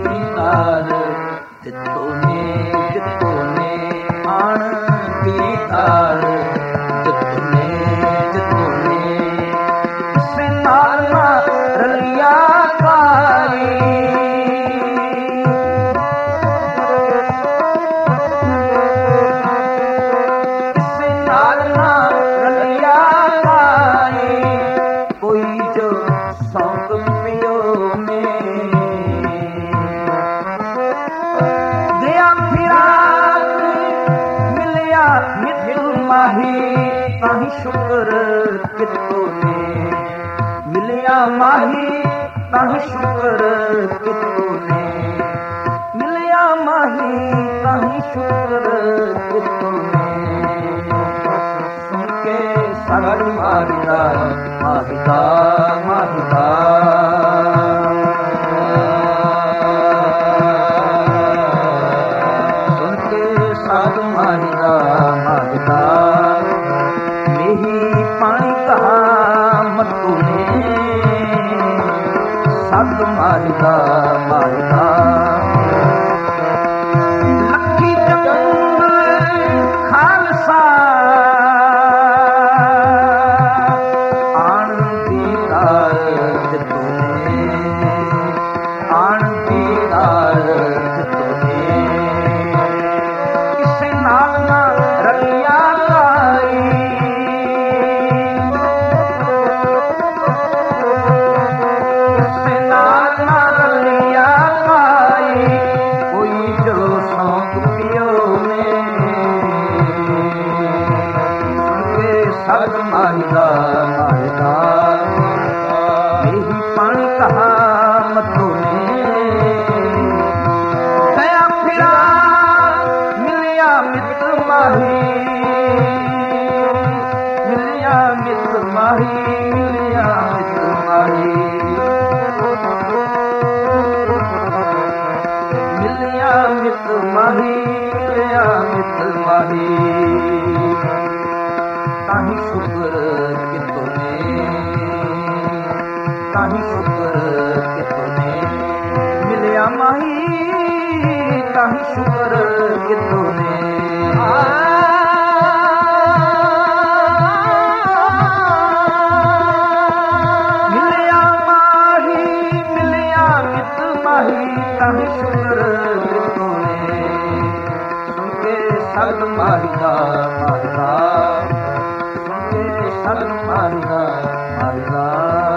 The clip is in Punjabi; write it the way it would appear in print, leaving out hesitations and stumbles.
ਦੀਦਾਰ ਦਿੱਤੋ ਨੇ ਆਣ ਦੀਦਾਰ ਦਿੱਤੋ ਨੇ ਕਿਸੇ ਨਾਲ ਨਾ ਰਲਿਆ ਕਾਈ ਕਿਸੇ ਨਾਲ ਨਾ ਰਲਿਆ ਕਾਈ ਕੋਈ ਜੋ ਸੌਂਗ ਪਿਓ ਨੇ ਗਿਆ ਫਿਰਾਕ ਮਿਲਿਆ ਮਿੱਠੂ ਮਾਹੀ ਤਾਹੀਂ ਸ਼ੁਕਰ ਕਿਤੋਂ ਨੇ ਮਿਲਿਆ ਮਾਹੀ ਤਾਹੀਂ ਸ਼ੁਕਰ ਕਿਤੋਂ ਨੇ ਮਿਲਿਆ ਮਾਹੀ ਤਾਹੀਂ ਸ਼ੁਕਰ ਕਿਤੋਂ ਨੇ ਸੁਣ ਕੇ ਸਗੜ ਮਾਰਦਾ ਮਾਹਿਦਾ ਮਾਹਿਦਾ ਸੁਣ ਕੇ ਸਾਧ ਮਾਹਿਦਾ ਮਾਹਿਦਾ ਮੇਹੀ ਪਾਣੀ ਕਹਾ ਮਤੂ ਨੇ ਸਤ ਮਾਹਿਦਾ ਮਾਹਿਦਾ ਲੱਖੀ ਜੰਗਲ ਖਾਲਸਾ ਆਣ ਦੀਦਾਰ ਦਿੱਤੋ ਨੇ ਆਣ ਦੀਦਾਰ ਦਿੱਤੋ ਨੇ ਕਿਸੇ ਨਾਲ ਨਾ ਰਲਿਆ ਕਾਈ ਕਿਸੇ ਨਾਲ ਨਾ ਰਲਿਆ ਕਾਈ ਕੋਈ ਜੋ ਸੌਂਗ ਪਿਓ ਨੇ ਸੁਣ ਕੇ ਸਦ ਮਾਹਿਦਾ ਮਾਹਿਦਾ ਮੇਹੀ ਪਾਣੀ ਕਹਾ ਮਤੋ ਨੇ ਗਿਆ ਫਿਰਾ ਮਿਲਿਆ ਮਿੱਤ ਮਾਹੀ ਮਿਲਿਆ ਮਿੱਤ ਮਾਹੀ ਮਿਲਿਆ ਮਿੱਤ ਮਾਹੀ ਮਿਲਿਆ ਮਿੱਤ ਮਾਹੀ ਮਿਲਿਆ ਮਿੱਤ ਮਾਹੀ ਤਾਹੀਂ ਸ਼ੁਕਰ ਕਿਤੋਂ ਨੇ ਤਾਹੀਂ ਸ਼ੁਕਰ ਕਿਤੋਂ ਨੇ ਮਿਲਿਆ ਮਾਹੀ ਤਾਹੀਂ ਸ਼ੁਕਰ ਕਿਤੋਂ ਨੇ ਮਿਲਿਆ ਮਾਹੀ ਮਿਲਿਆ ਮਿੱਤ ਮਾਹੀ ਤਾਹੀਂ ਸ਼ੁਕਰ ਕਿਤੋਂ ਨੇ ਸੁਣ ਕੇ ਸਗਲ ਮਾਹਿਦਾ ਮਾਹਿਦਾ ਸੁਣ ਕੇ ਸਗਲ ਮਾਹਿਦਾ ਮਾਹਿਦਾ